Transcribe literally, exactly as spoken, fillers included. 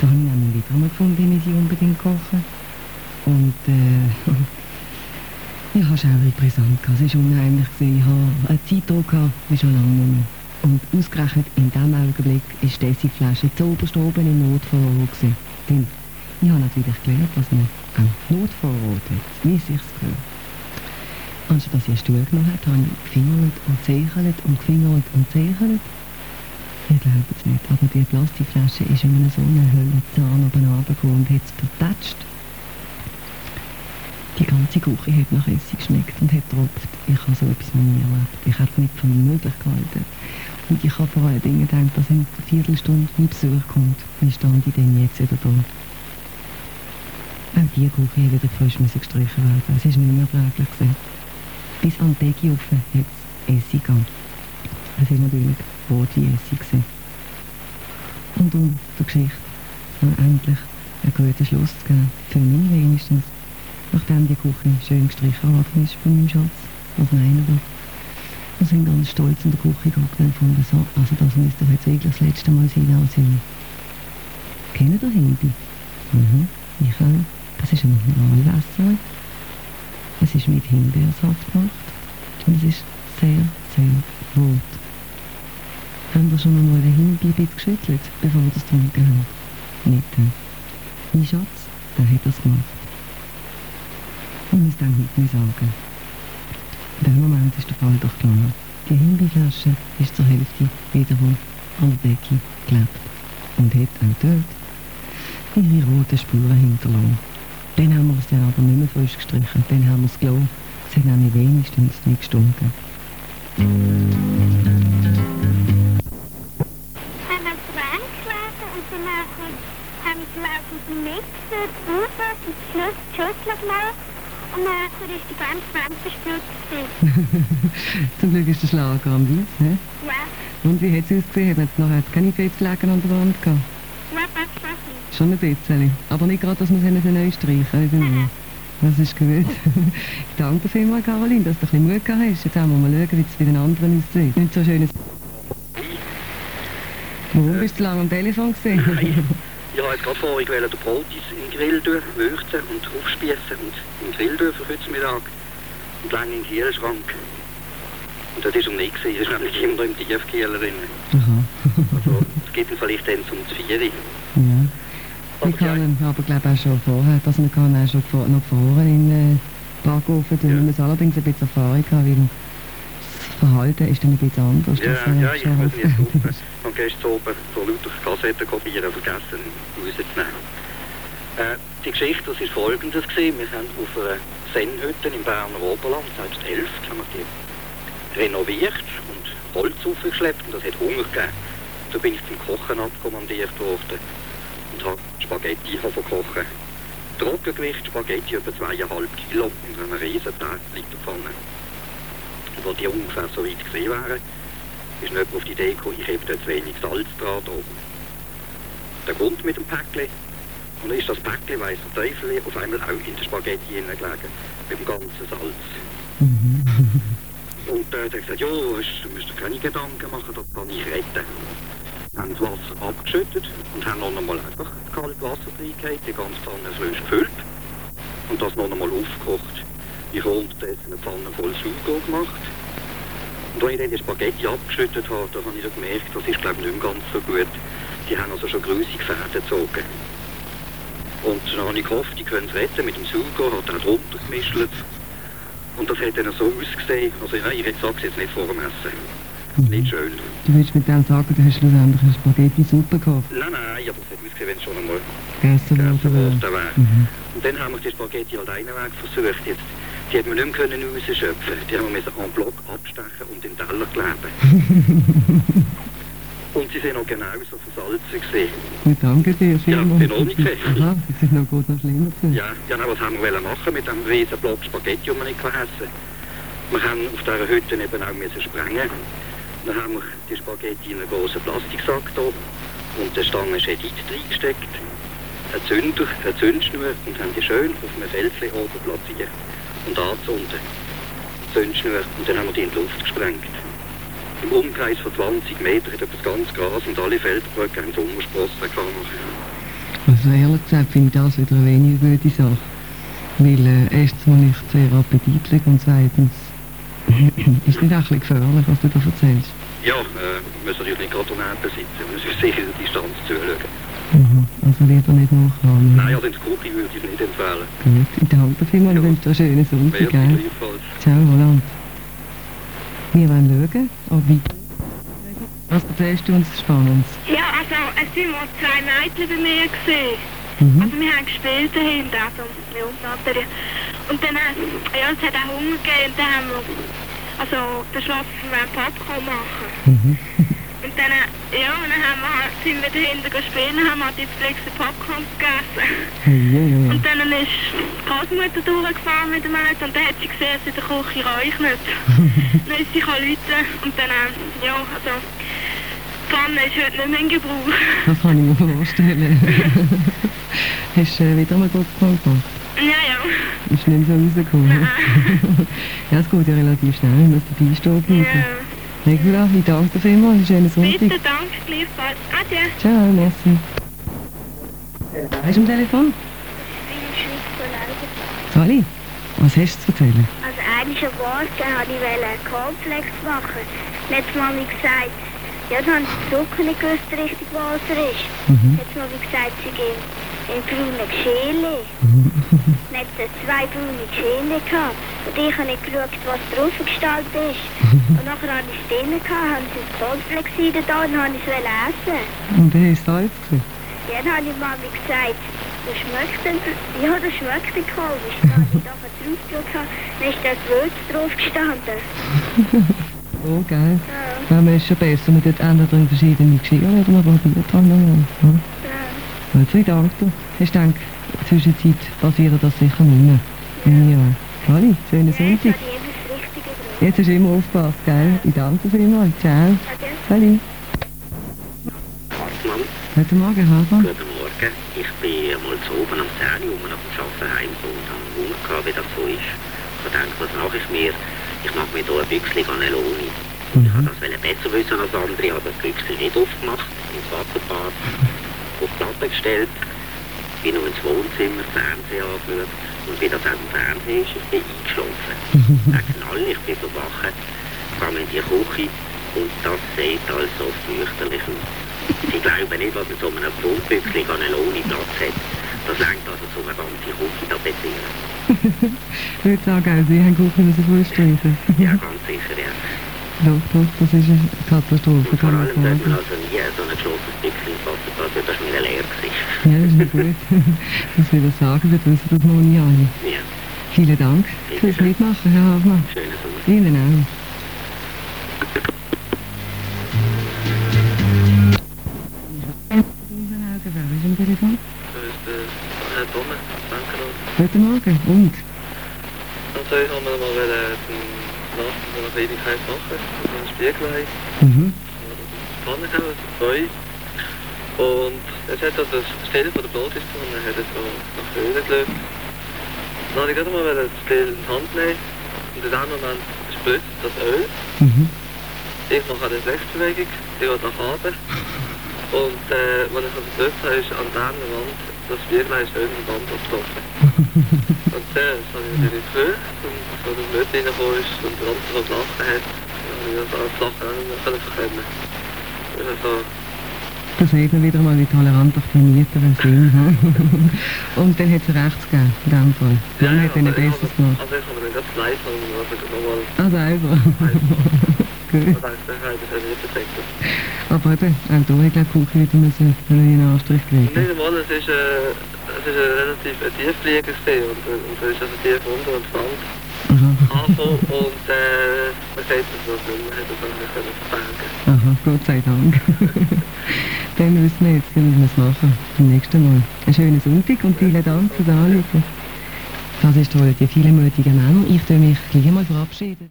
Da habe ich nämlich wieder einmal gefunden, ich sie unbedingt kochen. Und äh, ich habe es auch brisant gehabt. Es war unheimlich. Ich habe einen Zeitdruck gehabt, wie schon lange nicht mehr. Und ausgerechnet in diesem Augenblick war die Essigflasche zuoberst oben im Notvorrat gewesen. Denn ich habe natürlich gelernt, dass man auch Notvorrat hat, wie es sich gehört. Anstatt dass ich einen Stuhl genommen habe, habe ich gefingert und zächelt und gefingert und zächelt. Ich glaube es nicht, aber die Plastikflasche ist in so einer Hölle Zahn oben runtergekommen und hat es vertatscht. Die ganze Küche hat nach Essig geschmeckt und hat getropft. Ich habe so etwas noch nie erlebt. Ich habe es nicht für möglich gehalten. Und ich habe vor allen Dingen gedacht, dass in einer Viertelstunde mein Besuch kommt. Wie stand ich denn jetzt wieder da? Auch die Küche hat wieder frisch gestrichen werden. Es war nicht mehr erträglich gewesen. Bis an die Decke offen hat es Essig gegeben. Es war natürlich rote Essig gewesen. Und um der Geschichte noch endlich einen guten Schluss zu geben, für mich wenigstens, nachdem die Küche schön gestrichen worden ist von meinem Schatz, auf meiner da. Wir sind ganz stolz in der Küche geguckt und fanden so, also das müsste jetzt wirklich das letzte Mal sein, als ich... Kennt ihr Hindi? Mhm, ich auch. Das ist ein Normalwässer. Es ist mit Himbeersaft gemacht und es ist sehr, sehr rot. Haben wir schon einmal den Himbeer ein bisschen geschüttelt, bevor wir das getrunken haben? Nicht. Mein Schatz, der hat das gemacht. Und es dann nicht mehr sagen. In dem Moment ist der Fall doch klar. Die Himbeerflasche ist zur Hälfte wiederum an der Decke geklebt und hat auch dort ihre roten Spuren hinterlassen. Dann haben wir es dann aber nicht mehr frisch gestrichen, dann haben wir es gelassen. Es hat nämlich wenigstens nicht gestunken. Haben wir Schwein geschlagen und danach haben wir gelaufen zum Mixer, die Butter, die Schüssel gemacht. Und nachher ist die ganze Wand verstürzt. Zum Glück ist der Schlager am Weiss, ne? Ja. Und wie hat es ausgesehen? Hat man jetzt nachher keine Fettflecken an der Wand gehabt? Ja, das ist was. Schon ein bisschen. Aber nicht gerade, dass wir es neu streichen können. Das ist gut. Ich danke vielmals, Caroline, dass du ein bisschen Mut gehabt hast. Jetzt haben wir mal schauen, wie es bei den anderen aussieht. Nicht so schönes... Warum bist du so lange am Telefon gewesen? Nein. Ich habe jetzt gerade vorhin den Brot in den Grill würzen und aufspießen und im Grill für heute Mittag und lange in den Kühlschrank. Und das war um nichts, es ist nämlich immer im Tiefkühler drin. Aha. Also, es gibt ihn vielleicht dann zum vier. Ja. Wir können aber glaube auch schon vorher, dass man kann auch schon vor, noch vorher in den äh, Backofen tun. Ja. Man muss allerdings ein bisschen Erfahrung haben, weil das Verhalten ist dann ein bisschen anders. Ja, das, äh, ja, ich muss nicht suchen. Und gestern oben vor lauter Kassetten kopieren vergessen rauszunehmen. Äh, die Geschichte, das ist folgendes gewesen. Wir haben auf einer Sennhütte im Berner Oberland, selbst elf, haben wir die renoviert und Holz aufgeschleppt und das hat Hunger gegeben. Da bin ich zum Kochen abkommandiert worden und habe Spaghetti verkochen. Trockengewicht Spaghetti über zweieinhalb Kilo in einer riesen Literpfanne. Und als die ungefähr so weit gesehen wären, ist jemand auf die Idee gekommen, ich habe dort wenig Salz dran oben. Der kommt mit dem Päckchen und dann ist das Päckchen, weiss der Teufel, auf einmal auch in der Spaghetti hineingelegen, mit dem ganzen Salz. Mhm. Und äh, der hat gesagt, ja, du musst dir keine Gedanken machen, das kann ich retten. Haben das Wasser abgeschüttet und haben noch einmal einfach kaltes Wasser reingehauen, die ganze Pfanne frisch gefüllt und das noch einmal aufgekocht. Ich habe unterdessen eine Pfanne voll Sugo gemacht. Und als ich dann die Spaghetti abgeschüttet habe, da habe ich gemerkt, das ist glaube ich nicht mehr ganz so gut. Die haben also schon grusige Fäden gezogen. Und dann habe ich gehofft, die können es retten mit dem Sugo, hat dann drunter gemischt. Und das hat dann so ausgesehen, also nein, ich sage es jetzt nicht vor dem Essen. Mhm. Nicht schön. Du willst mit dem sagen, du hast schlussendlich eine Spaghetti-Suppe gehabt? Nein, nein, aber es hat ausgesehen, wenn es schon einmal gegessen worden wäre. Mhm. Und dann haben wir die Spaghetti halt einen Weg versucht. Jetzt, die hätten wir nicht mehr rausschöpfen können. Die haben wir en bloc abstechen und in den Teller kleben. Und sie sind noch genauso versalzen gewesen. Wir danken dir vielmals. Ja, bin auch nicht gesehen. Aha, sie sind noch gut noch schlimmer gewesen. Ja, ja, was haben wir machen mit diesem riesen Block Spaghetti, den wir nicht essen. Wir haben auf dieser Hütte eben auch müssen sprengen. Dann haben wir die Spaghetti in einen großen Plastiksack da und eine Stange Schedit reingesteckt, einen Zünder, eine Zündschnur und haben die schön auf einem Felschen oben platziert und angezündet. Zündschnur und dann haben wir die in die Luft gesprengt. Im Umkreis von zwanzig Metern hat das ganze Gras und alle Feldbrücken im Sommersprossen gefangen. Also ehrlich gesagt finde ich das wieder eine weniger gute Sache. Weil äh, erstens mal nicht sehr appetitlich und zweitens ist nicht auch ein bisschen gefährlich, was du da erzählst. Ja, äh, man muss natürlich nicht gerade daneben sitzen, man muss sicher die Distanz zuschauen. Mhm. Also lieber nicht nachhaben. Nein, also ins Kuchi würde ich es nicht empfehlen. Gut, ich danke dir vielmals, ich wünsche dir einen schönen Sonntag. Merci Gell? gleichfalls. Ciao, Roland. Wir wollen schauen, ob weiter. Was erzählst du uns Spannendes? Ja, also es sind mal zwei Mädchen bei mir gesehen. Mhm. Also wir haben gespielt dahinter, also mit Unternatterie. Und dann, äh, ja, es hat auch Hunger gegeben und dann haben wir also beschlossen, wir wollen Popcorn machen. Mhm. Und dann, äh, ja, und dann haben wir halt, sind wir dahinter gespielt und haben halt die Flixen Popcorn gegessen. Hey, ja, ja, ja. Und dann ist die Großmutter durchgefahren mit dem Auto und dann hat sie gesehen, dass in der Küche räuchert. Dann ist sie rufen und dann, äh, ja, also, die Pfanne ist heute nicht mehr in Gebrauch. Das kann ich mir vorstellen. Hast du äh, wieder mal Popcorn gemacht? Ja, ja. Ist nicht so rausgekommen? Nein. Ja, es geht ja relativ schnell, ich muss dabei stehen bleiben. Ja. Regula, ich danke dir vielmals, einen schönen Sonntag. Bitte, danke, gleichfalls. Adieu. Ciao, merci. Hast du am Telefon? Ich bin Schweizer. Sali, was hast du zu erzählen? Also eigentlich am Morgen wollte ich Cornflakes machen. Letztes Mal habe ich gesagt, ja, dann habe ich den Zucker nicht gewusst, richtig was er ist. Mhm. Letztes Mal habe ich gesagt, sie gehen in braune Geschäle. Dann hat es zwei braune Geschäle gehabt. Und ich habe nicht geschaut, was drauf gestaltet ist. Und nachher habe ich es drin gehabt, haben sie das Cornflakes da und dann habe ich es essen. Und dann ist es Salz gewesen. Ja, dann habe ich Mami gesagt, das schmeckt denn, ja, das schmeckt denn komisch. Dann habe ich nachher drauf geschaut, dann ist das Würz drauf gestanden. Oh, geil. Ja, Ja, man ist schon besser, man tut entweder in verschiedene Geschirre oder man probiert halt nochmal. Ja. ja. Also ich danke dir. Ich denke, in der Zwischenzeit passiert das sicher nicht mehr. Ja. Sali, schönen Ja, jetzt Sonntag. habe ich eben das Richtige drauf. Jetzt hast du immer aufgepasst, gell? Ich danke dir vielmals. Ciao. Adieu. Sali. Hartmann, Guten Morgen, Hartmann. guten Morgen. Ich bin mal zu oben am zehn Uhr nach dem Arbeiten heimgekommen und habe Hunger gehabt, wie das so ist. Ich dachte, was mache ich mir? Ich mache mir hier ein Büchschen Cannelloni. Ich Mhm. wollte das besser wissen als andere, habe das Büchschen nicht aufgemacht, ins Wasserbad, auf die Platte gestellt, bin noch ins Wohnzimmer, Fernseher angeschaut und wie das auch im Fernsehen ist, ich bin eingeschlafen. Der Knall, ich bin so wach, gehe in die Küche und das sieht alles so fürchterlich aus. Sie glauben nicht, was in so einem Pfundbüchschen Cannelloni Platz hat. Das reicht also so eine ganze Küche tapezieren. Ich würde sagen, auch Sie haben Kuchen müssen vorstreichen. Ja, ganz sicher, ja. Doch, doch, das ist eine Katastrophe, Und vor kann allem man sollte man sagen. also nie so ein geschlossenes Büchschen ins Wasserbad, weil das ist mir leer gewesen. Ja, das ist nicht gut. Das will ich sagen, wir wissen das noch nie alle. Ja, Vielen Dank Bitte fürs schön. Mitmachen, Herr Hafmann. schönes Sonntag. Ihnen auch. Wer ist am Telefon? Das ist der Herr Thomas, danke noch. Guten Morgen. Und? Also ich habe mir mal wollen, den Nacht von einer Kleinigkeit machen, also ein Spiegelei, Mhm. Pfanne haben, also zwei. Und jetzt hat er das Stell von der Bratwurst und dann hat er so nach Öl gelöst. Dann habe ich gerade mal wollen das Stell in die Hand nehmen und in dem Moment spritzt das Öl. Mhm. Ich mache eine Reflexbewegung, die geht nach oben. Und äh, was ich also dort habe, ist an der Wand, das Spiegelei ist Öl in die Wand getroffen. Und äh, das habe ich natürlich gefürchtet und so das Müll reingekommen ist und der andere so gelacht hat, dann habe ich das alles Lachen auch nicht mehr können verkennen. Also, Da sieht man wieder mal, wie tolerant doch die Mieter sind. hm? Und dann hat es rechts gegeben, in dem Fall. Dann hat er also nicht ich besseres habe- gemacht. Also ich habe dann ganz live und also nochmal, Ah, selber. Gut. ich dachte, das habe ich nicht perfekt. Aber eben, auch da hat die Küche wieder müssen einen neuen Anstrich kriegen. Nicht einmal, es ist, äh, es ist ein relativ ein Tieflieger gewesen und, äh, und da ist also tief unter und Wand Aha. angekommen und äh, man sieht es noch nicht, man hätte es auch nicht können verbergen. Aha, Gott sei Dank. Dann wissen wir jetzt, wie wir es machen. Beim nächsten Mal. Einen schönen Sonntag und vielen Dank fürs Anrufen. Das ist toll, die vielen mutigen Männer. Ich tue mich gleich mal verabschieden.